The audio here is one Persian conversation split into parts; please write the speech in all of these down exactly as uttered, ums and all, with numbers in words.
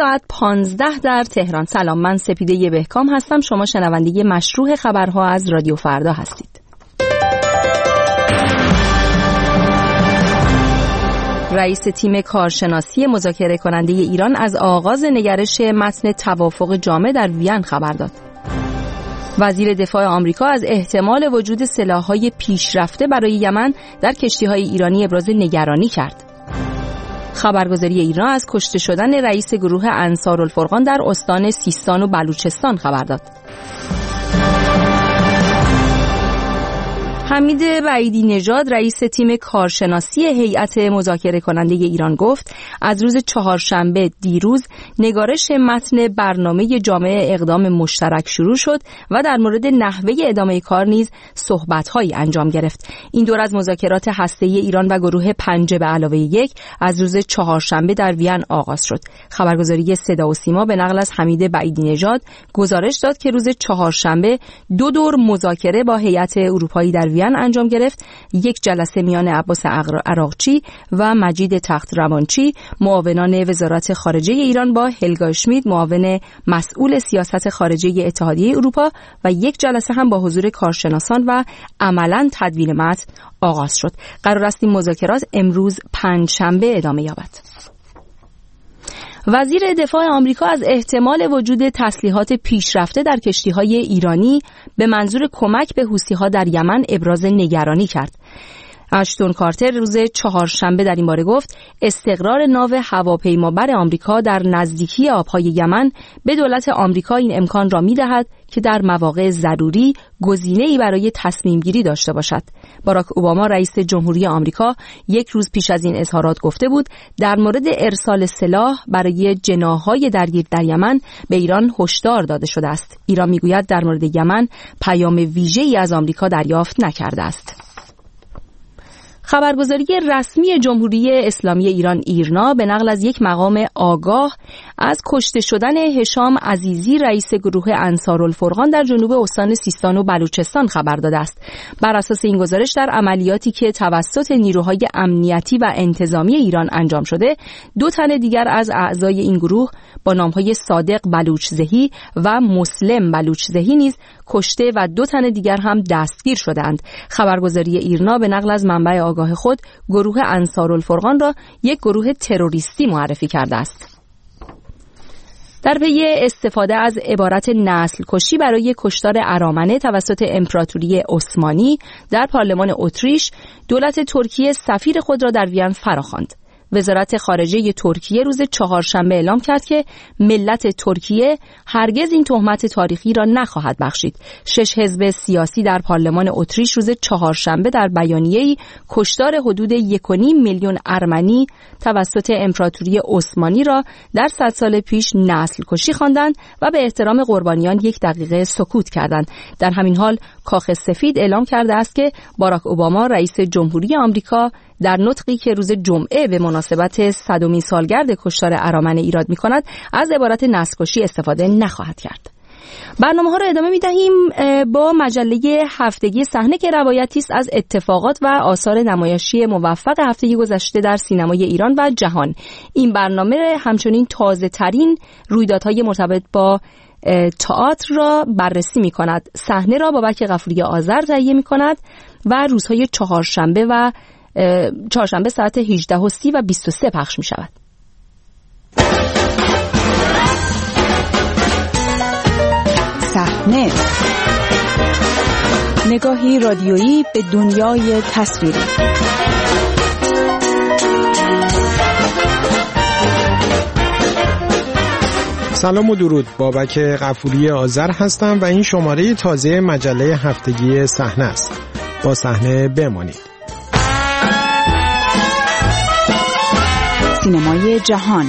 ساعت پانزده در تهران. سلام، من سپیده بهکام هستم. شما شنونده مشروع خبرها از رادیو فردا هستید. رئیس تیم کارشناسی مذاکره کننده ایران از آغاز نگرش متن توافق جامع در وین خبر داد. وزیر دفاع آمریکا از احتمال وجود سلاح‌های پیشرفته برای یمن در کشتی‌های ایرانی ابراز نگرانی کرد. خبرگزاری ایران از کشته شدن رئیس گروه انصارالفرقان در استان سیستان و بلوچستان خبر داد. حمید بعیدی نژاد رئیس تیم کارشناسی هیئت مذاکره کننده ایران گفت از روز چهارشنبه دیروز نگارش متن برنامه جامع اقدام مشترک شروع شد و در مورد نحوه ادامه کار نیز صحبت‌هایی انجام گرفت. این دور از مذاکرات هسته‌ای ایران و گروه پنج به علاوه یک از روز چهارشنبه در وین آغاز شد. خبرگزاری صدا و سیما به نقل از حمید بعیدی نژاد گزارش داد که روز چهارشنبه دو دور مذاکره با هیئت اروپایی در وین انجام گرفت. یک جلسه میان عباس عراقچی و مجید تخت روانچی معاونان وزارت خارجه ایران با هلگا اشمیت معاون مسئول سیاست خارجه اتحادیه اروپا و یک جلسه هم با حضور کارشناسان و عملاً تدوین متن آغاز شد. قرار است این مذاکرات امروز پنجشنبه ادامه یابد. وزیر دفاع آمریکا از احتمال وجود تسلیحات پیشرفته در کشتی‌های ایرانی به منظور کمک به حوثی‌ها در یمن ابراز نگرانی کرد. اشتون کارتر روز چهارشنبه در این باره گفت استقرار ناو هواپیمابر آمریکا در نزدیکی آبهای یمن به دولت آمریکا این امکان را می‌دهد که در مواقع ضروری گزینه‌ای برای تصمیم گیری داشته باشد. باراک اوباما رئیس جمهوری آمریکا یک روز پیش از این اظهارات گفته بود در مورد ارسال سلاح برای جناح‌های درگیر در یمن به ایران هشدار داده شده است. ایران می‌گوید در مورد یمن پیام ویژه‌ای از آمریکا دریافت نکرده است. خبرگزاری رسمی جمهوری اسلامی ایران ایرنا به نقل از یک مقام آگاه از کشته شدن هشام عزیزی رئیس گروه انصارالفرقان در جنوب استان سیستان و بلوچستان خبر داده است. بر اساس این گزارش در عملیاتی که توسط نیروهای امنیتی و انتظامی ایران انجام شده، دو تن دیگر از اعضای این گروه با نامهای صادق بلوچزهی و مسلم بلوچزهی نیز کشته و دو تن دیگر هم دستگیر شدند. خبرگزاری ایرنا به نقل از منبع آگاه خود گروه انصارالفرقان را یک گروه تروریستی معرفی کرده است. در پی استفاده از عبارت نسل کشی برای کشتار ارامنه توسط امپراتوری عثمانی در پارلمان اتریش، دولت ترکیه سفیر خود را در وین فراخواند. وزارت خارجه ترکیه روز چهارشنبه اعلام کرد که ملت ترکیه هرگز این تهمت تاریخی را نخواهد بخشید. شش حزب سیاسی در پارلمان اتریش روز چهارشنبه در بیانیه‌ای کشتار حدود یک و نیم میلیون ارمنی توسط امپراتوری عثمانی را در صد سال پیش نسل کشی خواندند و به احترام قربانیان یک دقیقه سکوت کردند. در همین حال کاخ سفید اعلام کرده است که باراک اوباما رئیس جمهوری آمریکا در نطقی که روز جمعه به مناسبت صدمین سالگرد کشتار ارامنه ایراد می‌کند از عبارت نسل‌کشی استفاده نخواهد کرد. برنامه‌ها را ادامه می‌دهیم با مجله هفتگی صحنه که روایتی است از اتفاقات و آثار نمایشی موفق هفته گذشته در سینمای ایران و جهان. این برنامه همچنین تازه‌ترین رویدادهای مرتبط با تئاتر را بررسی می‌کند. صحنه را بابک غفوری آذر تهیه می‌کند و روزهای چهارشنبه و چهارشنبه ساعت هجده و سی و بیست و سه پخش می شود. صحنه، نگاهی رادیویی به دنیای تصویری. سلام و درود، بابک غفوری آذر هستم و این شماره تازه مجله هفتگی صحنه است. با صحنه بمانید. سینمای جهان.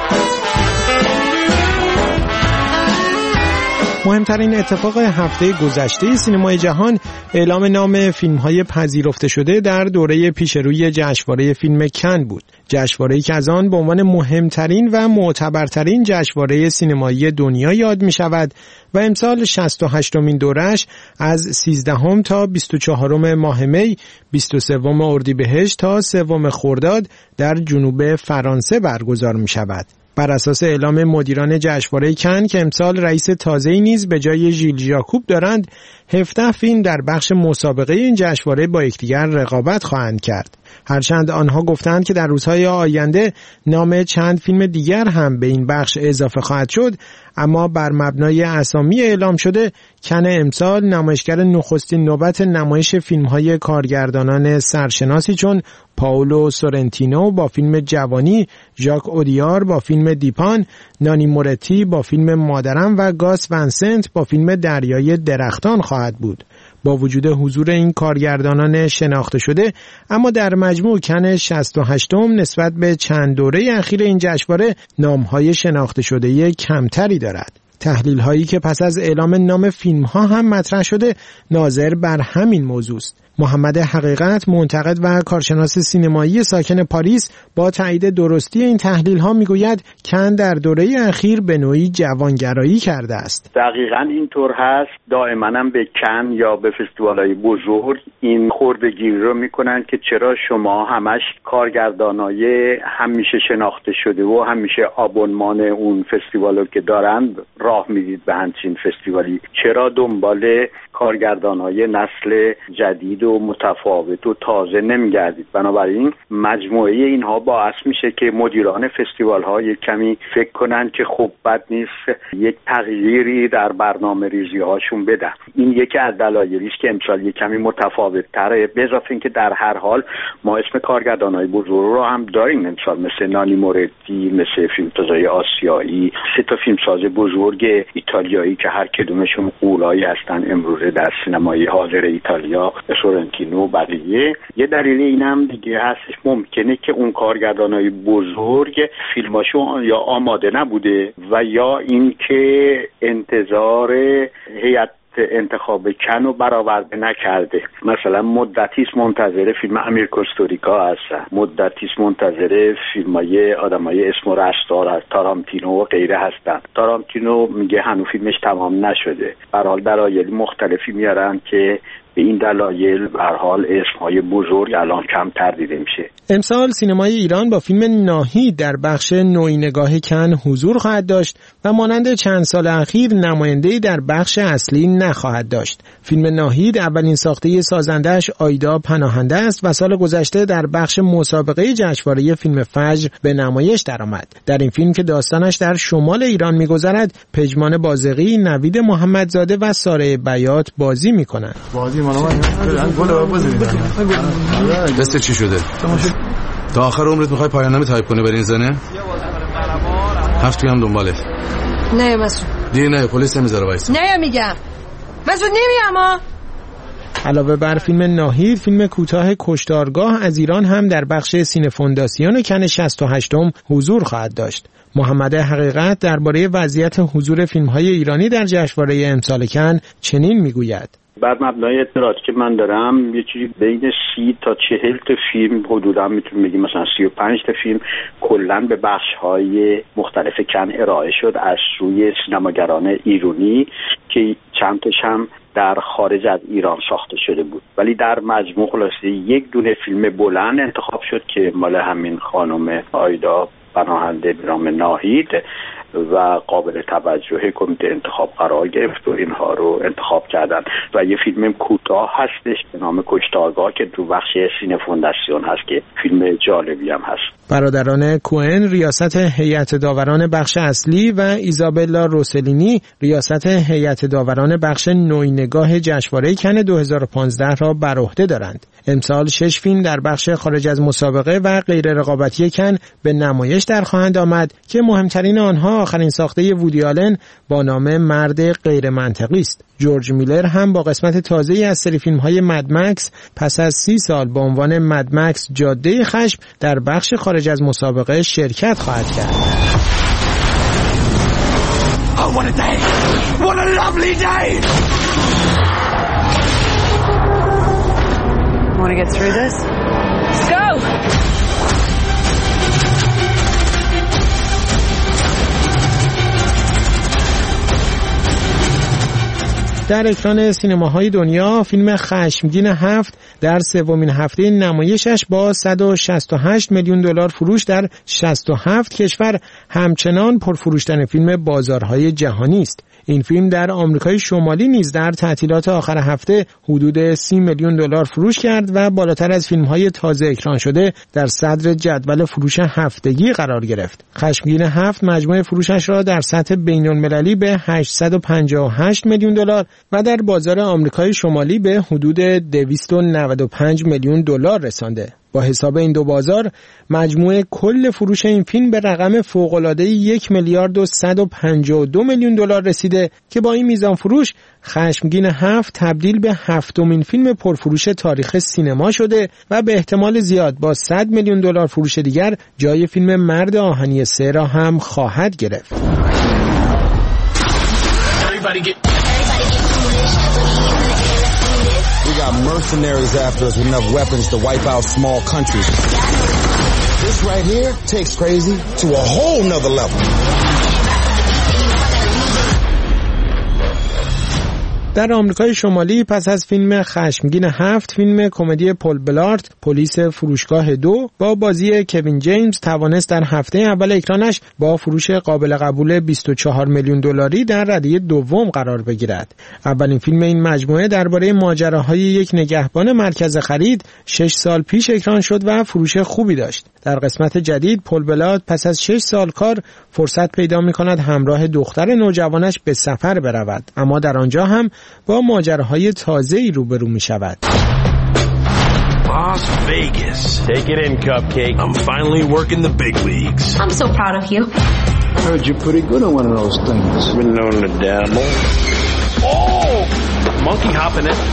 مهمترین اتفاق هفته گذشته سینمای جهان اعلام نام فیلم‌های پذیرفته شده در دوره پیشروی جشنواره فیلم کن بود. جشنواره‌ای که از آن به عنوان مهمترین و معتبرترین جشنواره سینمایی دنیا یاد می‌شود و امسال شصت و هشتمین دورش از سیزدهم تا بیست و چهارم ماه می، بیست و سوم اردیبهشت تا سوم خرداد در جنوب فرانسه برگزار می‌شود. بر اساس اعلام مدیران جشنواره کن که امسال رئیس تازه‌ای نیز به جای ژیل ژاکوب دارند، هفده فیلم در بخش مسابقه این جشنواره با یکدیگر رقابت خواهند کرد. هرچند آنها گفتند که در روزهای آینده نام چند فیلم دیگر هم به این بخش اضافه خواهد شد، اما بر مبنای اسامی اعلام شده کن امسال نمایشگر نخستین نوبت نمایش فیلم‌های کارگردانان سرشناسی چون پائولو سورنتینو با فیلم جوانی، ژاک اودیار با فیلم دیپان، نانی مورتی با فیلم مادرم و گاس ونسنت با فیلم دریای درختان خواهد بود. با وجود حضور این کارگردانان شناخته شده، اما در مجموع کن شصت و هشتم نسبت به چند دوره اخیر این جشنواره نام‌های شناخته شده کمتری دارد. تحلیل هایی که پس از اعلام نام فیلم ها هم مطرح شده ناظر بر همین موضوع است. محمد حقیقت، منتقد و کارشناس سینمایی ساکن پاریس، با تایید درستی این تحلیل ها میگوید کن در دوره اخیر به نوعی جوانگرایی کرده است. دقیقاً اینطور هست. دائما هم به کن یا به فستیوال‌های بزرگ این خردگیری رو میکنن که چرا شما همش کارگردانای همیشه شناخته شده و همیشه آبونمان اون فستیوالو که دارن راه میدید به همچین فستیوالی، چرا دنبال کارگردانای نسل جدید و متفاوت و تازه نمیگردید؟ بنابراین مجموعه اینها باعث میشه که مدیران فستیوال ها یک کمی فکر کنن که خب بد نیست یک تغییری در برنامه ریزی هاشون بدن. این یکی از دلایلی است که امسال یک کمی متفاوت تره، به اضافه اینکه در هر حال ما اسم کارگردانای بزرگ رو هم داریم امسال، مثل نانی مورتی، مثل فیلمسازای آسیایی، سه تا فیلمساز بزرگ ایتالیایی که هر کدومشون غولایی هستن امروز در سینمای حاضر ایتالیا، سورنتینو و بقیه. یه دلیل اینم دیگه هستش، ممکنه که اون کارگردانای بزرگ فیلماشون یا آماده نبوده و یا اینکه انتظار هیئت انتخاب کن رو برآورده نکرده. مثلا مدتیست منتظر فیلم امیر کوستوریکا هستن، مدتیست منتظر فیلمای آدمای اسم و رستار تارانتینو و غیره هستن. تارانتینو میگه هنوز فیلمش تمام نشده. به هر حال دلایل مختلفی میارن که به این دلایل به هر حال اسمهای بزرگ الان کمتر دیده میشه. امسال سینمای ایران با فیلم ناهید در بخش نوعی نگاه کن حضور خواهد داشت و مانند چند سال اخیر نماینده‌ای در بخش اصلی نخواهد داشت. فیلم ناهید اولین ساخته سازندش آیدا پناهنده است و سال گذشته در بخش مسابقه جشنواره فیلم فجر به نمایش درآمد. در این فیلم که داستانش در شمال ایران می‌گذرد، پژمان بازقی، نوید محمدزاده و ساره بیات بازی می‌کنند. بازی دسته چی شده؟ تا آخر عمرت میخوای پایان نامه تایپ کنی برای این زنه؟ هفت هم دنبالت. نه مسعود. دیگه نه، پلیس نمیذاره وایسا. نه میگم. مسعود نمیام ها. علاوه بر فیلم ناهید، فیلم کوتاه کشتارگاه از ایران هم در بخش سینه فونداسیون کن شصت و هشتم حضور خواهد داشت. محمد حقیقت درباره وضعیت حضور فیلم‌های ایرانی در جشنواره امسال کن چنین میگوید: بر مبنای اطلاعاتی که من دارم یه چیزی بین سی تا چهل تا فیلم حدودا میتونیم بگیم، مثلا سی و پنج تا فیلم کلا به بخش‌های مختلف کن ارائه شد از سوی سینماگران ایرانی که چند تاش هم در خارج از ایران ساخته شده بود، ولی در مجموع خلاصه یک دونه فیلم بلند انتخاب شد که مال همین خانم آیدا پناهنده به نام ناهید و قابل توجه کمیته انتخاب قرار گرفت و اینها رو انتخاب کردن و یه فیلم کوتاه هستش به نام کشتارگاه که تو بخش سینه فونداسیون هست که فیلم جالبی هم هست. برادران کوئن ریاست هیئت داوران بخش اصلی و ایزابلا روسلینی ریاست هیئت داوران بخش نوعی نگاه جشنواره کن دو هزار و پانزده را بر عهده دارند. امسال شش فیلم در بخش خارج از مسابقه و غیر رقابتی کن به نمایش در خواهند آمد که مهمترین آنها آخرین ساخته وودی آلن با نام مرد غیر منطقی است. جورج میلر هم با قسمت تازه‌ای از سری فیلم‌های مدمکس پس از سی سال با عنوان مدمکس جاده خشم در بخش خارج از مسابقه شرکت خواهد کرد. Oh, what a day! What a lovely day! Want to get through this? Let's go! در اکران سینماهای دنیا فیلم خشمگین هفت در سومین هفته نمایشش با صد و شصت و هشت میلیون دلار فروش در شصت و هفت کشور همچنان پرفروشترین فیلم بازارهای جهانی است. این فیلم در آمریکای شمالی نیز در تعطیلات آخر هفته حدود سی میلیون دلار فروش کرد و بالاتر از فیلم‌های تازه اکران شده در صدر جدول فروش هفتگی قرار گرفت. خشمگین هفت مجموع فروشش را در سطح بین‌المللی به هشتصد و پنجاه و هشت میلیون دلار و در بازار آمریکای شمالی به حدود دویست و نود و پنج میلیون دلار رسانده. با حساب این دو بازار مجموع کل فروش این فیلم به رقم فوق‌العاده یک میلیارد و صد و پنجاه و دو میلیون دلار رسیده که با این میزان فروش خشمگین هفت تبدیل به هفتمین فیلم پرفروش تاریخ سینما شده و به احتمال زیاد با صد میلیون دلار فروش دیگر جای فیلم مرد آهنی سه را هم خواهد گرفت. We got mercenaries after us with enough weapons to wipe out small countries. This right here takes crazy to a whole nother level. در آمریکای شمالی پس از فیلم خشمگین هفت، فیلم کمدی پل بلارد پلیس فروشگاه دو با بازی کوین جیمز توانست در هفته اول اکرانش با فروش قابل قبول بیست و چهار میلیون دلاری در رده دوم قرار بگیرد. اولین فیلم این مجموعه درباره ماجراهای یک نگهبان مرکز خرید شش سال پیش اکران شد و فروش خوبی داشت. در قسمت جدید پل بلارد پس از شش سال کار فرصت پیدا می‌کند همراه دختر نوجوانش به سفر برود، اما در آنجا هم با ماجراهای تازه‌ای روبرو می‌شود. Las Vegas. Take it in, Cupcake. I'm finally working the big leagues. I'm so proud of you. I heard you're pretty good on one of those things. Been known to dabble. Oh! Monkey hopping it.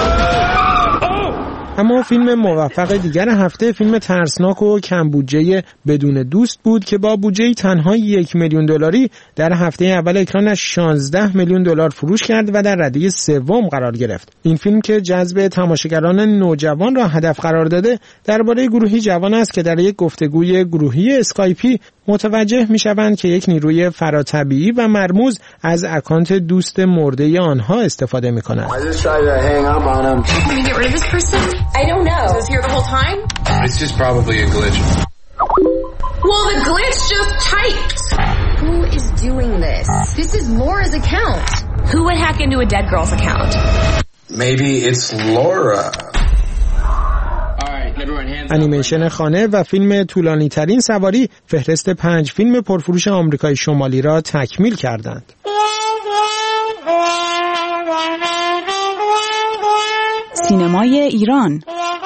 اما فیلم موفق دیگر هفته فیلم ترسناک و کم بودجه بدون دوست بود که با بودجه تنها یک میلیون دلاری در هفته اول اکرانش شانزده میلیون دلار فروش کرد و در رده سوم قرار گرفت. این فیلم که جذب تماشاگران نوجوان را هدف قرار داده درباره گروهی جوان است که در یک گفتگوی گروهی اسکایپی متوجه می‌شوند که یک نیروی فراتبیعی و مرموز از اکانت دوست مرده آنها استفاده می‌کنند. I don't know. Was here the whole time? It's just probably a glitch. Well, the glitch just typed. Who is doing this? This is Laura's account. Who would hack into a dead girl's account? Maybe it's Laura. انیمیشن خانه و فیلم طولانی ترین سواری فهرست پنج فیلم پرفروش آمریکای شمالی را تکمیل کردند. سینمای ایران.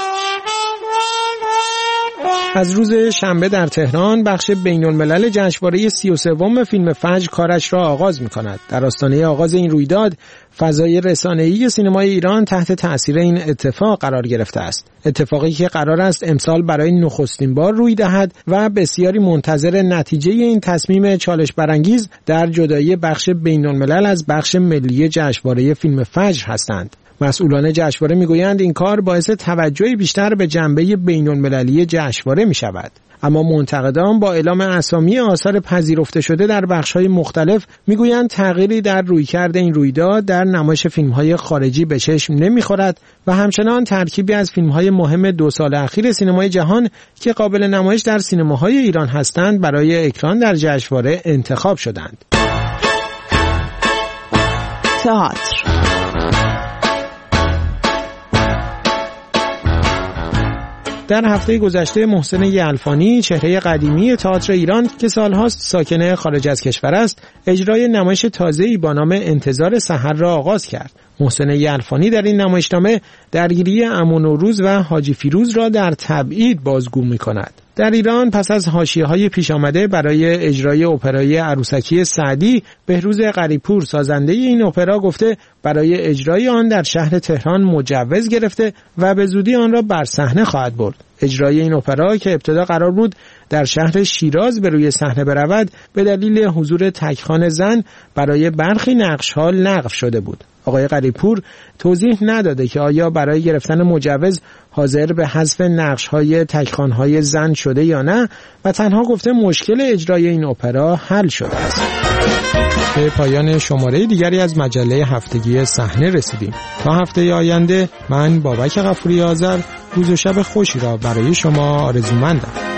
از روز شنبه در تهران بخش بین الملل جشنواره سی و سوم فیلم فجر کارش را آغاز می کند. در آستانه آغاز این رویداد فضای رسانه‌ای سینمای ایران تحت تأثیر این اتفاق قرار گرفته است. اتفاقی که قرار است امسال برای نخستین بار روی دهد و بسیاری منتظر نتیجه این تصمیم چالش برانگیز در جدایی بخش بین الملل از بخش ملی جشنواره فیلم فجر هستند. مسئولان جشنواره میگویند این کار باعث توجه بیشتر به جنبه بین‌المللی جشنواره میشود. اما منتقدان با اعلام اسامی آثار پذیرفته شده در بخش‌های مختلف میگویند تغییری در رویکرد این رویداد در نمایش فیلم‌های خارجی به چشم نمیخورد و همچنان ترکیبی از فیلم‌های مهم دو سال اخیر سینمای جهان که قابل نمایش در سینماهای ایران هستند برای اکران در جشنواره انتخاب شدند. تئاتر. در هفته گذشته محسن یلفانی، چهره قدیمی تئاتر ایران که سالهاست ساکن خارج از کشور است، اجرای نمایش تازه‌ای با نام انتظار سحر را آغاز کرد. محسن یلفانی در این نمایشنامه درگیری امان و روز و حاجی فیروز را در تبعید بازگو می‌کند. در ایران پس از حاشیه‌های پیش آمده برای اجرای اپرای عروسکی سعدی، بهروز غریب‌پور سازنده این اپرا گفته برای اجرای آن در شهر تهران مجوز گرفته و به زودی آن را بر صحنه خواهد برد. اجرای این اپرا که ابتدا قرار بود در شهر شیراز به روی صحنه برود، به دلیل حضور تکخوان زن برای برخی نقش‌ها لغو شده بود. آقای غریب‌پور توضیح نداده که آیا برای گرفتن مجوز حاضر به حذف نقش‌های تکخوان‌های زن شده یا نه و تنها گفته مشکل اجرای این اپرا حل شده است. به پایان شماره دیگری از مجله هفتگی صحنه رسیدیم. تا هفته آینده من بابک غفوری آذر روز و شب خوشی را برای شما آرزومندم.